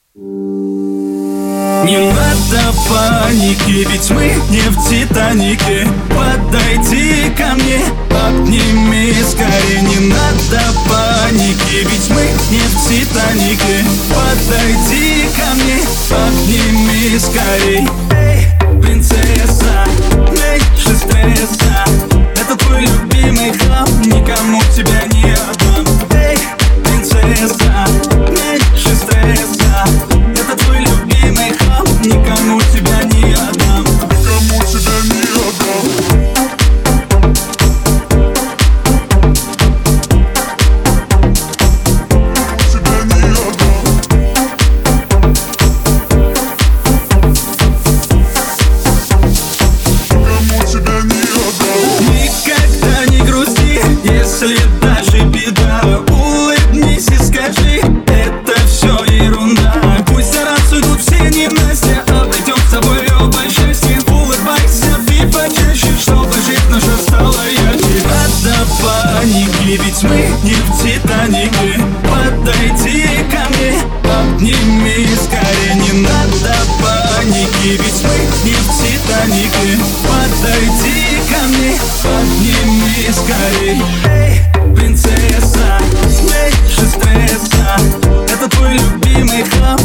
Не надо паники, ведь мы не в Титанике. Подойди ко мне, обними скорее. Не надо паники, ведь мы не в Титанике. Подойди ко мне, обними скорей. Эй, принцесса, меньше стресса. Это твой любимый хлам, никому тебя не отдам. Эй, принцесса, меньше стресса. Это твой любимый хлам, никому тебя не отдам. Никому тебя не отдам. Если даже беда, улыбнись и скажи, это все ерунда. Пусть за раз уйдут все ненастья, обретем с тобой оба счастье. Улыбайся ты почаще, чтобы жизнь наша стала ярче. Надо паники, ведь мы не в Титанике. Подойди ко мне, обними скорее. Не надо паники, ведь мы не в Титанике. Подойди ко мне, обними скорей. Эй, принцесса, меньше стресса. Это твой любимый хлам,